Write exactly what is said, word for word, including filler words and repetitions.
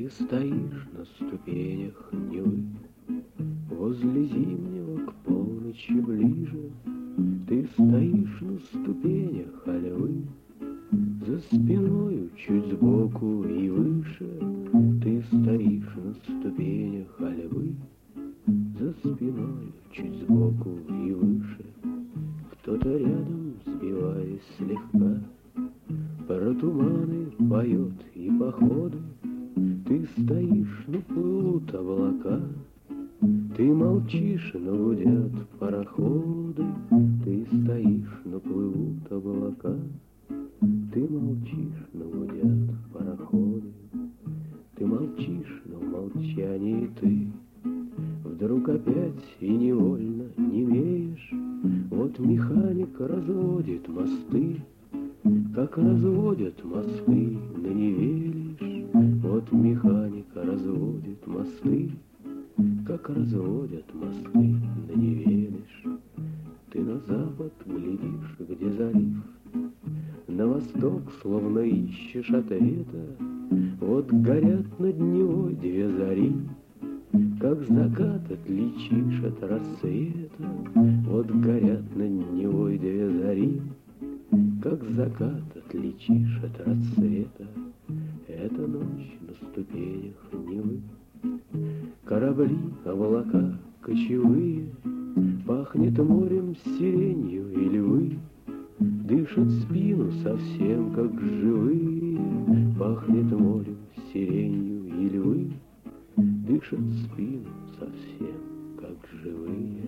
Ты стоишь на ступенях Невы, возле зимнего к полночи ближе. Ты стоишь на ступенях Ольвы, за спиною чуть сбоку и выше. Ты стоишь на ступенях Ольвы, за спиною чуть сбоку и выше. Кто-то рядом, сбиваясь слегка, про туманы поет и походы. Ты стоишь, но плывут облака, ты молчишь, но гудят пароходы. Ты стоишь, но плывут облака, ты молчишь, но гудят пароходы. Ты молчишь, но в молчании ты вдруг опять и невольно немеешь. Вот механик разводит мосты, как разводят мосты на Неве лишь. Вот механик разводит мосты, как разводят мосты на Неве лишь. Ты на запад глядишь, где залив, на восток словно ищешь ответа. Вот горят над Невой две зари, как закат отличишь от рассвета. Вот горят над Невой две зари, как закат отличишь от рассвета. Это ночь на ступенях Невы. Корабли, облака кочевые, пахнет морем, сиренью и львы. Дышат спину совсем как живые, пахнет морем, сиренью и львы. Дышат спину совсем как живые.